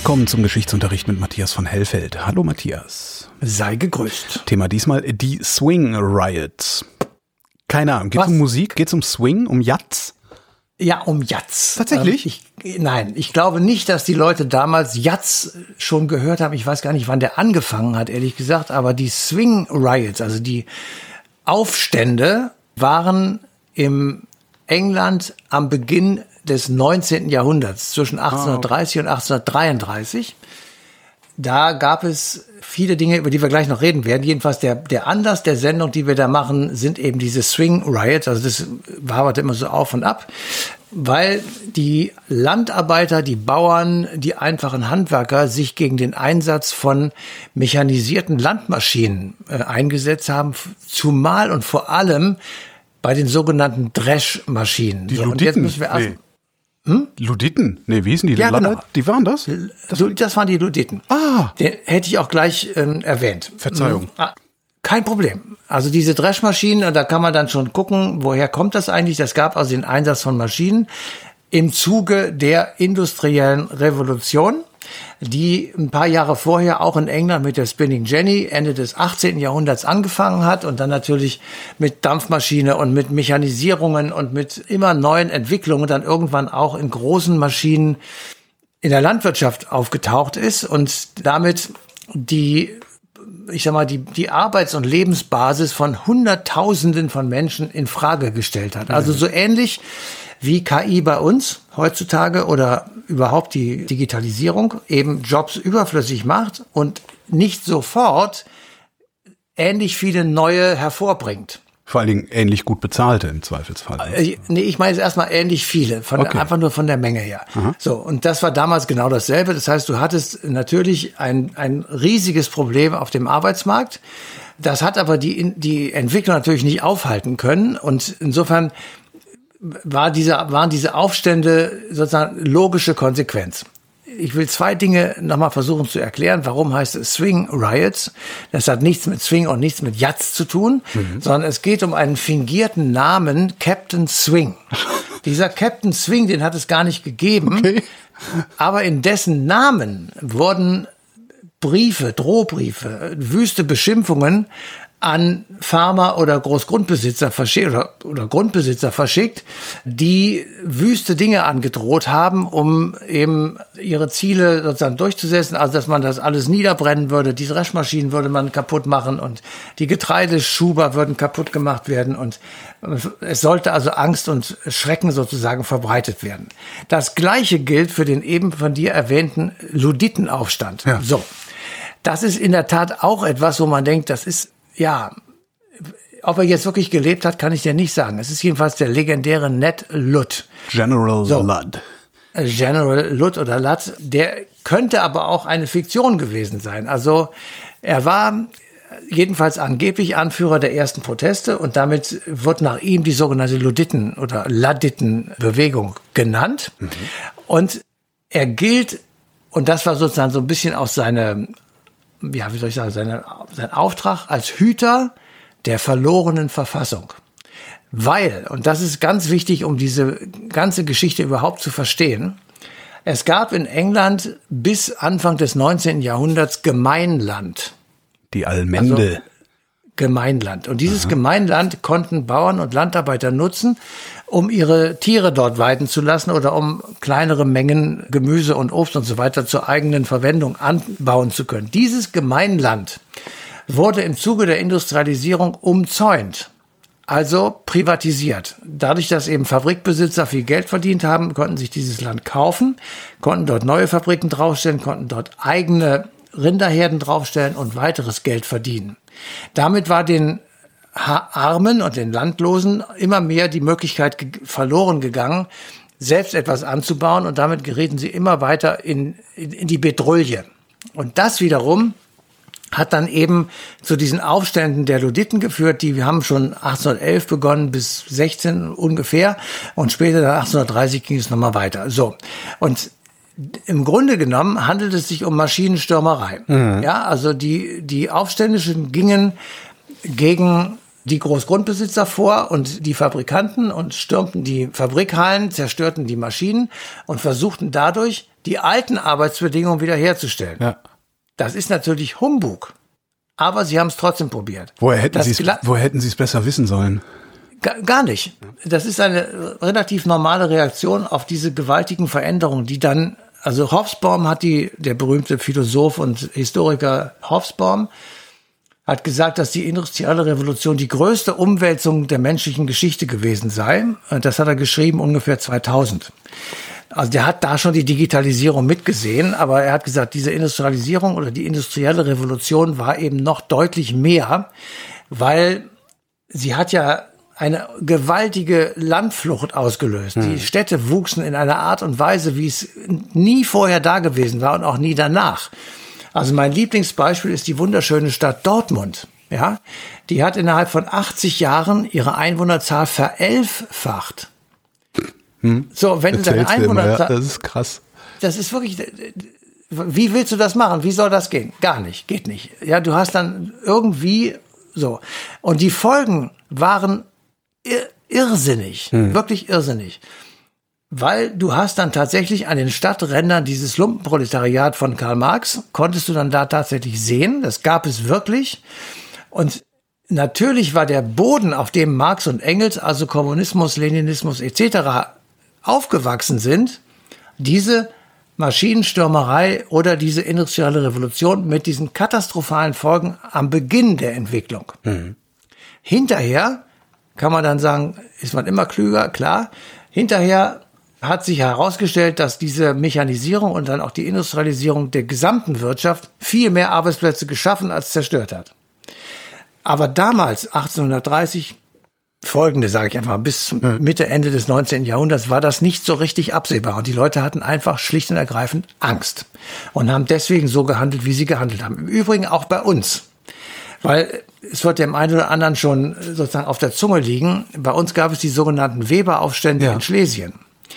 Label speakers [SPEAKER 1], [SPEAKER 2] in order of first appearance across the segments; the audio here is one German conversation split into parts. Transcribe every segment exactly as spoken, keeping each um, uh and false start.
[SPEAKER 1] Willkommen zum Geschichtsunterricht mit Matthias von Hellfeld. Hallo Matthias.
[SPEAKER 2] Sei gegrüßt.
[SPEAKER 1] Thema diesmal die Swing Riots. Keine Ahnung, geht es um Musik? Geht es um Swing, um Jazz?
[SPEAKER 2] Ja, um Jazz.
[SPEAKER 1] Tatsächlich?
[SPEAKER 2] Ähm, ich, nein, ich glaube nicht, dass die Leute damals Jazz schon gehört haben. Ich weiß gar nicht, wann der angefangen hat, ehrlich gesagt. Aber die Swing Riots, also die Aufstände, waren im England am Beginn des neunzehnten Jahrhunderts, zwischen achtzehnhundertdreißig und achtzehnhundertdreiunddreißig. Da gab es viele Dinge, über die wir gleich noch reden werden. Jedenfalls der, der Anlass der Sendung, die wir da machen, sind eben diese Swing Riots. Also das waberte immer so auf und ab, weil die Landarbeiter, die Bauern, die einfachen Handwerker sich gegen den Einsatz von mechanisierten Landmaschinen äh, eingesetzt haben, zumal und vor allem bei den sogenannten Dreschmaschinen.
[SPEAKER 1] Die
[SPEAKER 2] so,
[SPEAKER 1] Luditen?
[SPEAKER 2] Und jetzt müssen wir erst,
[SPEAKER 1] nee. Hm? Luditen? Nee, wie hießen die?
[SPEAKER 2] Ja, genau.
[SPEAKER 1] Die waren das?
[SPEAKER 2] Das, das waren die Luditen.
[SPEAKER 1] Ah.
[SPEAKER 2] Den hätte ich auch gleich ähm, erwähnt.
[SPEAKER 1] Verzeihung.
[SPEAKER 2] Ah, kein Problem. Also diese Dreschmaschinen, da kann man dann schon gucken, woher kommt das eigentlich? Das gab also den Einsatz von Maschinen im Zuge der industriellen Revolution, die ein paar Jahre vorher auch in England mit der Spinning Jenny Ende des achtzehnten Jahrhunderts angefangen hat und dann natürlich mit Dampfmaschine und mit Mechanisierungen und mit immer neuen Entwicklungen dann irgendwann auch in großen Maschinen in der Landwirtschaft aufgetaucht ist und damit die, ich sag mal, die, die Arbeits- und Lebensbasis von Hunderttausenden von Menschen in Frage gestellt hat. Also so ähnlich wie K I bei uns heutzutage oder überhaupt die Digitalisierung eben Jobs überflüssig macht und nicht sofort ähnlich viele neue hervorbringt.
[SPEAKER 1] Vor allen Dingen ähnlich gut bezahlte im Zweifelsfall.
[SPEAKER 2] Äh, nee, ich meine jetzt erstmal ähnlich viele, von,
[SPEAKER 1] okay.
[SPEAKER 2] einfach nur von der Menge her.
[SPEAKER 1] Aha.
[SPEAKER 2] So, und das war damals genau dasselbe. Das heißt, du hattest natürlich ein, ein riesiges Problem auf dem Arbeitsmarkt. Das hat aber die, die Entwicklung natürlich nicht aufhalten können. Und insofern war diese, waren diese Aufstände sozusagen logische Konsequenz. Ich will zwei Dinge nochmal versuchen zu erklären. Warum heißt es Swing Riots? Das hat nichts mit Swing und nichts mit Jazz zu tun, mhm. sondern es geht um einen fingierten Namen, Captain Swing. Dieser Captain Swing, den hat es gar nicht gegeben, okay. aber in dessen Namen wurden Briefe, Drohbriefe, wüste Beschimpfungen an Farmer oder Großgrundbesitzer verschickt oder, oder Grundbesitzer verschickt, die wüste Dinge angedroht haben, um eben ihre Ziele sozusagen durchzusetzen. Also, dass man das alles niederbrennen würde, die Dreschmaschinen würde man kaputt machen und die Getreideschuber würden kaputt gemacht werden und es sollte also Angst und Schrecken sozusagen verbreitet werden. Das Gleiche gilt für den eben von dir erwähnten Luditenaufstand. Ja. So. Das ist in der Tat auch etwas, wo man denkt, das ist ja, ob er jetzt wirklich gelebt hat, kann ich dir nicht sagen. Es ist jedenfalls der legendäre Ned Ludd.
[SPEAKER 1] General so, Ludd.
[SPEAKER 2] General Ludd oder Ludd. Der könnte aber auch eine Fiktion gewesen sein. Also er war jedenfalls angeblich Anführer der ersten Proteste und damit wird nach ihm die sogenannte Luditen- oder Ludditen-Bewegung genannt. Mhm. Und er gilt, und das war sozusagen so ein bisschen aus seiner ja, wie soll ich sagen, seine, sein Auftrag als Hüter der verlorenen Verfassung. Weil, und das ist ganz wichtig, um diese ganze Geschichte überhaupt zu verstehen, es gab in England bis Anfang des neunzehnten Jahrhunderts Gemeinland.
[SPEAKER 1] Die Allmende.
[SPEAKER 2] Also Gemeinland. Und dieses Aha. Gemeinland konnten Bauern und Landarbeiter nutzen, um ihre Tiere dort weiden zu lassen oder um kleinere Mengen Gemüse und Obst und so weiter zur eigenen Verwendung anbauen zu können. Dieses Gemeinland wurde im Zuge der Industrialisierung umzäunt, also privatisiert. Dadurch, dass eben Fabrikbesitzer viel Geld verdient haben, konnten sich dieses Land kaufen, konnten dort neue Fabriken draufstellen, konnten dort eigene Rinderherden draufstellen und weiteres Geld verdienen. Damit war den Armen und den Landlosen immer mehr die Möglichkeit ge- verloren gegangen, selbst etwas anzubauen und damit gerieten sie immer weiter in, in, in die Bedrulle. Und das wiederum hat dann eben zu diesen Aufständen der Luditen geführt, die haben schon achtzehnhundertelf begonnen bis sechzehn ungefähr und später dann achtzehnhundertdreißig ging es nochmal weiter. So. Und im Grunde genommen handelt es sich um Maschinenstürmerei. Mhm. Ja, also die, die Aufständischen gingen gegen die Großgrundbesitzer vor und die Fabrikanten und stürmten die Fabrikhallen, zerstörten die Maschinen und versuchten dadurch, die alten Arbeitsbedingungen wiederherzustellen.
[SPEAKER 1] Ja.
[SPEAKER 2] Das ist natürlich Humbug. Aber sie haben es trotzdem probiert.
[SPEAKER 1] Woher hätten Sie es, woher hätten Sie es besser wissen sollen?
[SPEAKER 2] Gar, gar nicht. Das ist eine relativ normale Reaktion auf diese gewaltigen Veränderungen, die dann, also Hobsbawm hat die, der berühmte Philosoph und Historiker Hobsbawm, hat gesagt, dass die industrielle Revolution die größte Umwälzung der menschlichen Geschichte gewesen sei. Das hat er geschrieben ungefähr zweitausend. Also der hat da schon die Digitalisierung mitgesehen, aber er hat gesagt, diese Industrialisierung oder die industrielle Revolution war eben noch deutlich mehr, weil sie hat ja eine gewaltige Landflucht ausgelöst. Hm. Die Städte wuchsen in einer Art und Weise, wie es nie vorher da gewesen war und auch nie danach. Also mein Lieblingsbeispiel ist die wunderschöne Stadt Dortmund. Ja, die hat innerhalb von achtzig Jahren ihre Einwohnerzahl verelffacht.
[SPEAKER 1] Hm.
[SPEAKER 2] So, wenn du deine Einwohnerzahl,
[SPEAKER 1] ja, das ist krass.
[SPEAKER 2] Das ist wirklich, wie willst du das machen? Wie soll das gehen? Gar nicht, geht nicht. Ja, du hast dann irgendwie so. Und die Folgen waren ir- irrsinnig, hm. wirklich irrsinnig. Weil du hast dann tatsächlich an den Stadträndern dieses Lumpenproletariat von Karl Marx, konntest du dann da tatsächlich sehen, das gab es wirklich. Und natürlich war der Boden, auf dem Marx und Engels, also Kommunismus, Leninismus et cetera aufgewachsen sind, diese Maschinenstürmerei oder diese industrielle Revolution mit diesen katastrophalen Folgen am Beginn der Entwicklung. Mhm. Hinterher kann man dann sagen, ist man immer klüger, klar. Hinterher hat sich herausgestellt, dass diese Mechanisierung und dann auch die Industrialisierung der gesamten Wirtschaft viel mehr Arbeitsplätze geschaffen als zerstört hat. Aber damals, achtzehnhundertdreißig, folgende, sage ich einfach, bis zum Mitte, Ende des neunzehnten Jahrhunderts war das nicht so richtig absehbar. Und die Leute hatten einfach schlicht und ergreifend Angst und haben deswegen so gehandelt, wie sie gehandelt haben. Im Übrigen auch bei uns. Weil es wird dem einen oder anderen schon sozusagen auf der Zunge liegen. Bei uns gab es die sogenannten Weberaufstände ja. in Schlesien.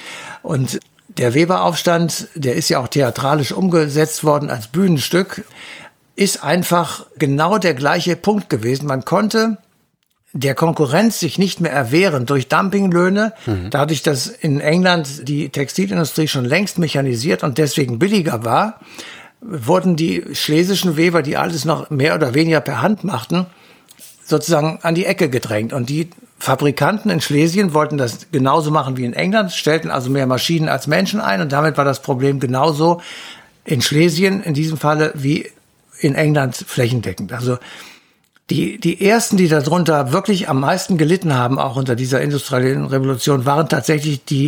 [SPEAKER 2] Und der Weberaufstand, der ist ja auch theatralisch umgesetzt worden als Bühnenstück, ist einfach genau der gleiche Punkt gewesen. Man konnte der Konkurrenz sich nicht mehr erwehren durch Dumpinglöhne, mhm. dadurch, dass in England die Textilindustrie schon längst mechanisiert und deswegen billiger war, wurden die schlesischen Weber, die alles noch mehr oder weniger per Hand machten, sozusagen an die Ecke gedrängt. Und die Fabrikanten in Schlesien wollten das genauso machen wie in England, stellten also mehr Maschinen als Menschen ein und damit war das Problem genauso in Schlesien in diesem Falle wie in England flächendeckend. Also die die ersten, die darunter wirklich am meisten gelitten haben, auch unter dieser industriellen Revolution, waren tatsächlich die,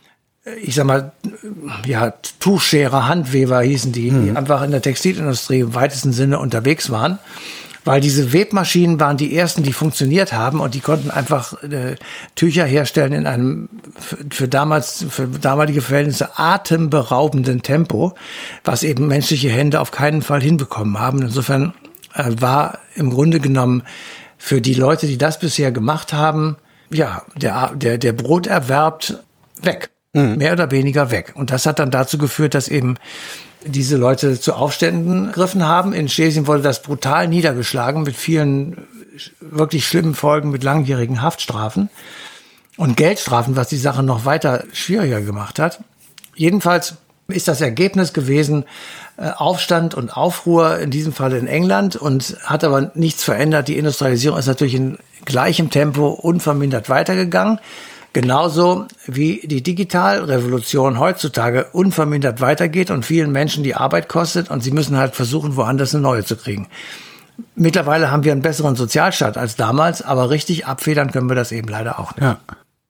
[SPEAKER 2] ich sag mal, ja, Tuchscherer, Handweber hießen die, mhm. die einfach in der Textilindustrie im weitesten Sinne unterwegs waren. Weil diese Webmaschinen waren die ersten, die funktioniert haben und die konnten einfach äh, Tücher herstellen in einem für, für damals für damalige Verhältnisse atemberaubenden Tempo, was eben menschliche Hände auf keinen Fall hinbekommen haben. Insofern äh, war im Grunde genommen für die Leute, die das bisher gemacht haben, ja, der der der Broterwerb weg, mhm. mehr oder weniger weg. Und das hat dann dazu geführt, dass eben diese Leute zu Aufständen gegriffen haben. In Schlesien wurde das brutal niedergeschlagen mit vielen wirklich schlimmen Folgen, mit langjährigen Haftstrafen und Geldstrafen, was die Sache noch weiter schwieriger gemacht hat. Jedenfalls ist das Ergebnis gewesen, Aufstand und Aufruhr, in diesem Fall in England, und hat aber nichts verändert. Die Industrialisierung ist natürlich in gleichem Tempo unvermindert weitergegangen. Genauso wie die Digitalrevolution heutzutage unvermindert weitergeht und vielen Menschen die Arbeit kostet und sie müssen halt versuchen, woanders eine neue zu kriegen. Mittlerweile haben wir einen besseren Sozialstaat als damals, aber richtig abfedern können wir das eben leider auch nicht.
[SPEAKER 1] Ja.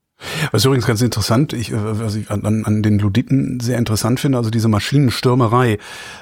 [SPEAKER 1] Was übrigens ganz interessant, ich, was ich an, an den Luditen sehr interessant finde, also diese Maschinenstürmerei,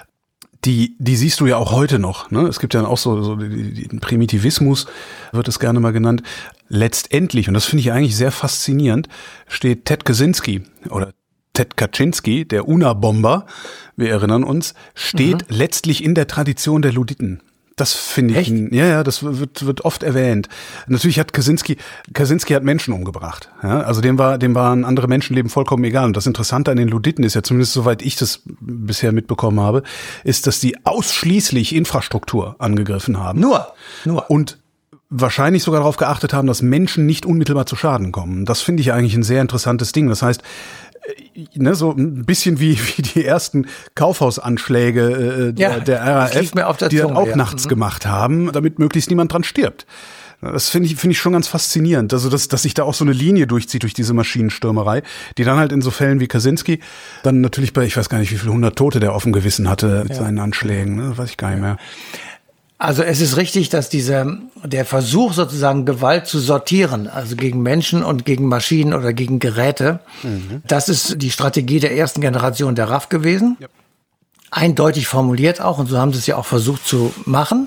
[SPEAKER 1] die, die siehst du ja auch heute noch, ne? Es gibt ja auch so, so den Primitivismus, wird es gerne mal genannt. Letztendlich, und das finde ich eigentlich sehr faszinierend, steht Ted Kaczynski oder Ted Kaczynski, der Unabomber, wir erinnern uns, steht mhm. letztlich in der Tradition der Luditen. Das finde ich,
[SPEAKER 2] Echt?
[SPEAKER 1] ja, ja, das wird, wird oft erwähnt. Natürlich hat Kaczynski, Kaczynski hat Menschen umgebracht. Ja, also dem war, dem waren andere Menschenleben vollkommen egal. Und das Interessante an den Luditen ist ja, zumindest soweit ich das bisher mitbekommen habe, ist, dass die ausschließlich Infrastruktur angegriffen haben.
[SPEAKER 2] Nur, nur.
[SPEAKER 1] Und wahrscheinlich sogar darauf geachtet haben, dass Menschen nicht unmittelbar zu Schaden kommen. Das finde ich eigentlich ein sehr interessantes Ding. Das heißt, ne, so ein bisschen wie, wie die ersten Kaufhausanschläge äh, der,
[SPEAKER 2] ja,
[SPEAKER 1] der R A F,
[SPEAKER 2] mir auf der
[SPEAKER 1] die
[SPEAKER 2] Zunge,
[SPEAKER 1] dann auch
[SPEAKER 2] ja.
[SPEAKER 1] nachts
[SPEAKER 2] mhm.
[SPEAKER 1] gemacht haben, damit möglichst niemand dran stirbt. Das finde ich, finde ich schon ganz faszinierend. Also, dass, dass sich da auch so eine Linie durchzieht durch diese Maschinenstürmerei, die dann halt in so Fällen wie Kaczynski dann natürlich bei, ich weiß gar nicht, wie viele hundert Tote der auf dem Gewissen hatte mit ja. seinen Anschlägen, ne? Weiß ich gar nicht mehr.
[SPEAKER 2] Also es ist richtig, dass dieser, der Versuch sozusagen Gewalt zu sortieren, also gegen Menschen und gegen Maschinen oder gegen Geräte, mhm. das ist die Strategie der ersten Generation der R A F gewesen. Ja. Eindeutig formuliert auch, und so haben sie es ja auch versucht zu machen,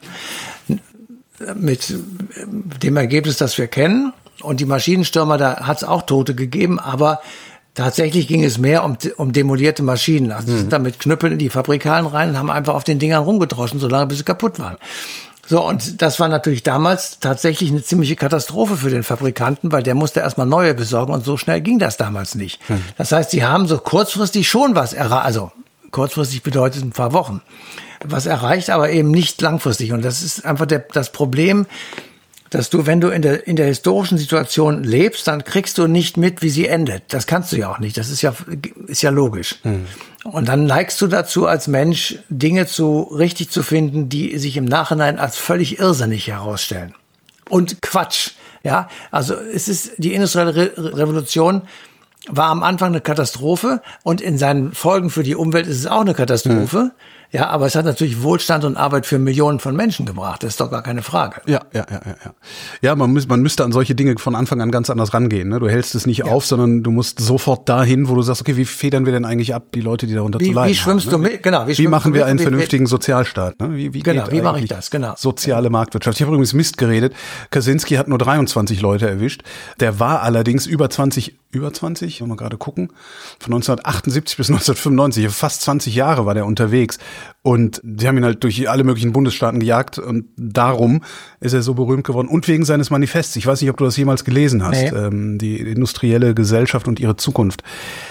[SPEAKER 2] mit dem Ergebnis, das wir kennen. Und die Maschinenstürmer, da hat es auch Tote gegeben, aber tatsächlich ging es mehr um, um demolierte Maschinen. Also die sind da mit Knüppeln in die Fabrikalen rein und haben einfach auf den Dingern rumgedroschen, solange bis sie kaputt waren. So, und das war natürlich damals tatsächlich eine ziemliche Katastrophe für den Fabrikanten, weil der musste erstmal neue besorgen und so schnell ging das damals nicht. Hm. Das heißt, sie haben so kurzfristig schon was erreicht, also kurzfristig bedeutet ein paar Wochen, was erreicht, aber eben nicht langfristig. Und das ist einfach der, das Problem, dass du, wenn du in der, in der historischen Situation lebst, dann kriegst du nicht mit, wie sie endet. Das kannst du ja auch nicht. Das ist ja, ist ja logisch. Mhm. Und dann neigst du dazu, als Mensch Dinge zu, richtig zu finden, die sich im Nachhinein als völlig irrsinnig herausstellen. Und Quatsch. Ja, also es ist, die industrielle Re- Revolution war am Anfang eine Katastrophe und in seinen Folgen für die Umwelt ist es auch eine Katastrophe. Mhm. Ja, aber es hat natürlich Wohlstand und Arbeit für Millionen von Menschen gebracht. Das ist doch gar keine Frage.
[SPEAKER 1] Ja, ja, ja, ja. Ja, ja man, müß, man müsste an solche Dinge von Anfang an ganz anders rangehen. Ne? Du hältst es nicht ja. auf, sondern du musst sofort dahin, wo du sagst, okay, wie federn wir denn eigentlich ab, die Leute, die darunter
[SPEAKER 2] wie,
[SPEAKER 1] zu leiden
[SPEAKER 2] Wie schwimmst
[SPEAKER 1] haben,
[SPEAKER 2] du
[SPEAKER 1] ne?
[SPEAKER 2] mit? Genau.
[SPEAKER 1] Wie, wie machen wir einen wie, vernünftigen Sozialstaat? Ne? Wie, wie
[SPEAKER 2] genau,
[SPEAKER 1] geht
[SPEAKER 2] wie mache ich das? Genau.
[SPEAKER 1] Soziale Marktwirtschaft. Ich habe übrigens Mist geredet. Kaczynski hat nur dreiundzwanzig Leute erwischt. Der war allerdings über zwanzig, über zwanzig, wollen wir gerade gucken, von neunzehnhundertachtundsiebzig bis neunzehnhundertfünfundneunzig, fast zwanzig Jahre war der unterwegs. Und sie haben ihn halt durch alle möglichen Bundesstaaten gejagt und darum ist er so berühmt geworden und wegen seines Manifests. Ich weiß nicht, ob du das jemals gelesen hast, nee. ähm, die industrielle Gesellschaft und ihre Zukunft.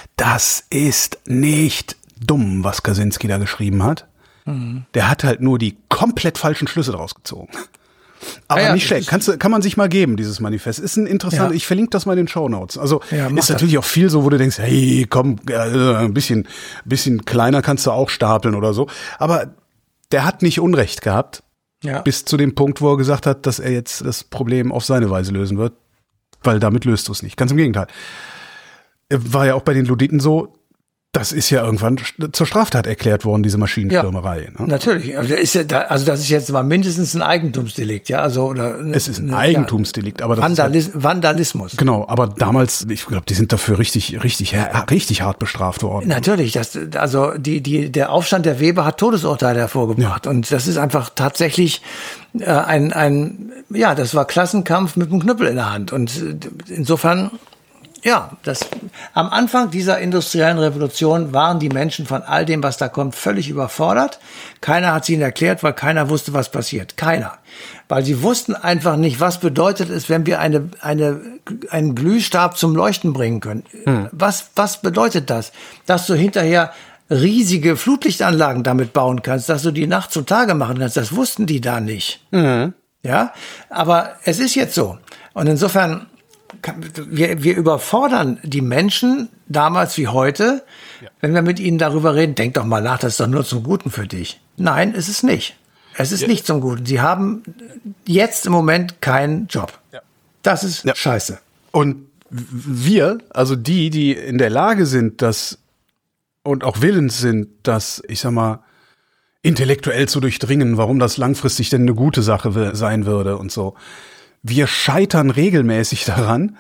[SPEAKER 1] Das ist nicht dumm, was Kaczynski da geschrieben hat. Mhm. Der hat halt nur die komplett falschen Schlüsse draus gezogen. Aber ah ja, nicht schlecht. Kannst du, kann man sich mal geben, dieses Manifest. Ist ein interessant, ja. Ich verlinke das mal in den Shownotes. Also ja, ist natürlich das. Auch viel so, wo du denkst, hey, komm, äh, ein bisschen, bisschen kleiner kannst du auch stapeln oder so. Aber der hat nicht Unrecht gehabt, ja. bis zu dem Punkt, wo er gesagt hat, dass er jetzt das Problem auf seine Weise lösen wird. Weil damit löst du es nicht. Ganz im Gegenteil. War ja auch bei den Luditen so, das ist ja irgendwann zur Straftat erklärt worden, diese Maschinenstürmerei.
[SPEAKER 2] Ja, ne? Natürlich. Also das, ist ja da, also das ist jetzt mal mindestens ein Eigentumsdelikt, ja. Also oder
[SPEAKER 1] es ist ein eine, Eigentumsdelikt, aber das
[SPEAKER 2] Vandalis-
[SPEAKER 1] ist halt,
[SPEAKER 2] Vandalismus.
[SPEAKER 1] Genau, aber damals, ich glaube, die sind dafür richtig, richtig, richtig hart bestraft worden.
[SPEAKER 2] Natürlich, das, also die, die, der Aufstand der Weber hat Todesurteile hervorgebracht, ja. Und das ist einfach tatsächlich äh, ein, ein, ja, das war Klassenkampf mit einem Knüppel in der Hand und insofern. Ja, das, am Anfang dieser industriellen Revolution waren die Menschen von all dem, was da kommt, völlig überfordert. Keiner hat es ihnen erklärt, weil keiner wusste, was passiert. Keiner. Weil sie wussten einfach nicht, was bedeutet es, wenn wir eine, eine, einen Glühstab zum Leuchten bringen können. Hm. Was, was bedeutet das? Dass du hinterher riesige Flutlichtanlagen damit bauen kannst, dass du die Nacht zum Tage machen kannst. Das wussten die da nicht. Mhm. Ja, aber es ist jetzt so. Und insofern, Wir, wir überfordern die Menschen damals wie heute, ja. Wenn wir mit ihnen darüber reden, denk doch mal nach, das ist doch nur zum Guten für dich. Nein, es ist nicht. Es ist ja. nicht zum Guten. Sie haben jetzt im Moment keinen Job. Ja. Das ist ja. scheiße.
[SPEAKER 1] Und wir, also die, die in der Lage sind, das und auch willens sind, das, ich sag mal, intellektuell zu durchdringen, warum das langfristig denn eine gute Sache sein würde und so. Wir scheitern regelmäßig daran,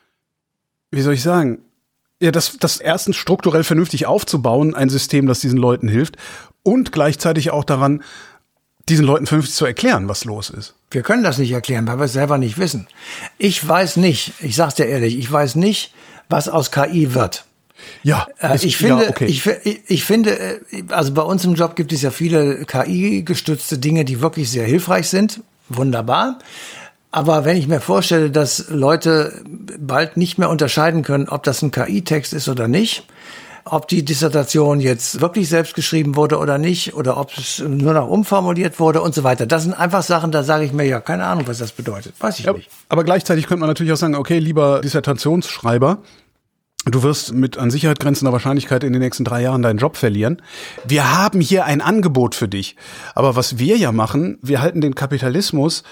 [SPEAKER 1] wie soll ich sagen, ja, das, das erstens strukturell vernünftig aufzubauen, ein System, das diesen Leuten hilft, und gleichzeitig auch daran, diesen Leuten vernünftig zu erklären, was los ist.
[SPEAKER 2] Wir können das nicht erklären, weil wir es selber nicht wissen. Ich weiß nicht, ich sag's dir ehrlich, ich weiß nicht, was aus K I wird.
[SPEAKER 1] Ja,
[SPEAKER 2] äh, ich finde, ja, okay. ich, ich, ich finde, also bei uns im Job gibt es ja viele K I-gestützte Dinge, die wirklich sehr hilfreich sind. Wunderbar. Aber wenn ich mir vorstelle, dass Leute bald nicht mehr unterscheiden können, ob das ein K I-Text ist oder nicht, ob die Dissertation jetzt wirklich selbst geschrieben wurde oder nicht, oder ob es nur noch umformuliert wurde und so weiter. Das sind einfach Sachen, da sage ich mir, ja, keine Ahnung, was das bedeutet. Weiß ich
[SPEAKER 1] ja,
[SPEAKER 2] nicht.
[SPEAKER 1] Aber gleichzeitig könnte man natürlich auch sagen, okay, lieber Dissertationsschreiber, du wirst mit an Sicherheit grenzender Wahrscheinlichkeit in den nächsten drei Jahren deinen Job verlieren. Wir haben hier ein Angebot für dich. Aber was wir ja machen, wir halten den Kapitalismus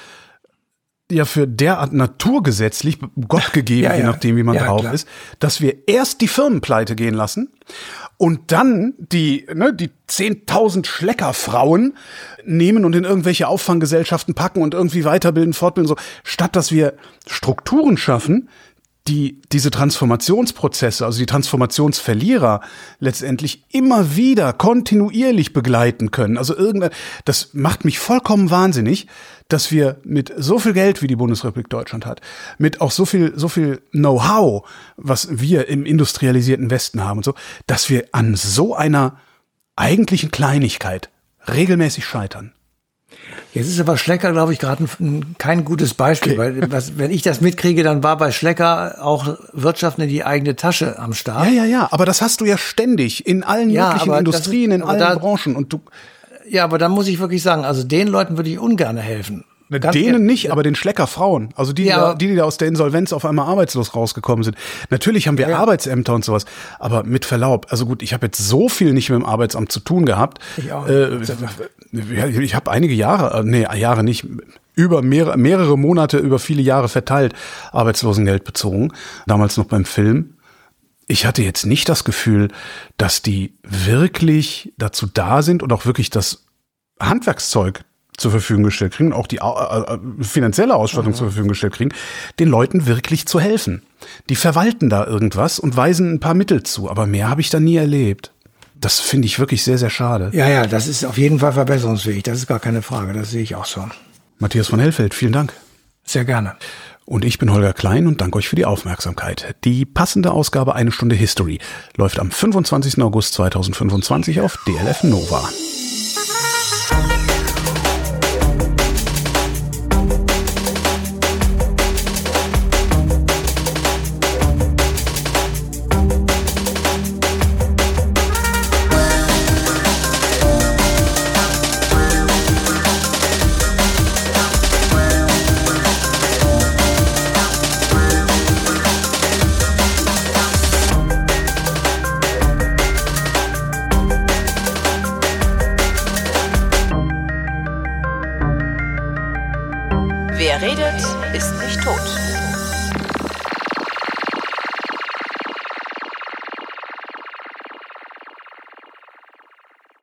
[SPEAKER 1] ja für derart naturgesetzlich, Gott gegeben, ja, ja. je nachdem, wie man ja, drauf klar. ist, dass wir erst die Firmen pleite gehen lassen und dann die, ne, die zehntausend Schleckerfrauen nehmen und in irgendwelche Auffanggesellschaften packen und irgendwie weiterbilden, fortbilden, so, statt dass wir Strukturen schaffen, die diese Transformationsprozesse, also die Transformationsverlierer letztendlich immer wieder kontinuierlich begleiten können. Also irgendein, das macht mich vollkommen wahnsinnig, dass wir mit so viel Geld, wie die Bundesrepublik Deutschland hat, mit auch so viel, so viel Know-how, was wir im industrialisierten Westen haben und so, dass wir an so einer eigentlichen Kleinigkeit regelmäßig scheitern.
[SPEAKER 2] Jetzt ist aber Schlecker, glaube ich, gerade kein gutes Beispiel, okay. weil was, wenn ich das mitkriege, dann war bei Schlecker auch Wirtschaft in die eigene Tasche am Start.
[SPEAKER 1] Ja, ja, ja, aber das hast du ja ständig in allen ja, möglichen Industrien, ist, in allen da, Branchen und du.
[SPEAKER 2] Ja, aber da muss ich wirklich sagen, also den Leuten würde ich ungern helfen.
[SPEAKER 1] Ganz Denen nicht, ja. aber den Schleckerfrauen, also die, ja. die, die da aus der Insolvenz auf einmal arbeitslos rausgekommen sind. Natürlich haben wir ja. Arbeitsämter und sowas, aber mit Verlaub, also gut, ich habe jetzt so viel nicht mit dem Arbeitsamt zu tun gehabt. Ich auch. Äh, ich habe einige Jahre, nee, Jahre nicht, über mehrere, mehrere Monate, über viele Jahre verteilt Arbeitslosengeld bezogen, damals noch beim Film. Ich hatte jetzt nicht das Gefühl, dass die wirklich dazu da sind und auch wirklich das Handwerkszeug zur Verfügung gestellt kriegen, auch die äh, finanzielle Ausstattung mhm. zur Verfügung gestellt kriegen, den Leuten wirklich zu helfen. Die verwalten da irgendwas und weisen ein paar Mittel zu, aber mehr habe ich da nie erlebt. Das finde ich wirklich sehr, sehr schade.
[SPEAKER 2] Ja, ja, das ist auf jeden Fall verbesserungsfähig, das ist gar keine Frage, das sehe ich auch so.
[SPEAKER 1] Matthias von Hellfeld, vielen Dank.
[SPEAKER 2] Sehr gerne.
[SPEAKER 1] Und ich bin Holger Klein und danke euch für die Aufmerksamkeit. Die passende Ausgabe Eine Stunde History läuft am fünfundzwanzigsten August zweitausendfünfundzwanzig auf D L F Nova.
[SPEAKER 3] Wer redet, ist nicht tot.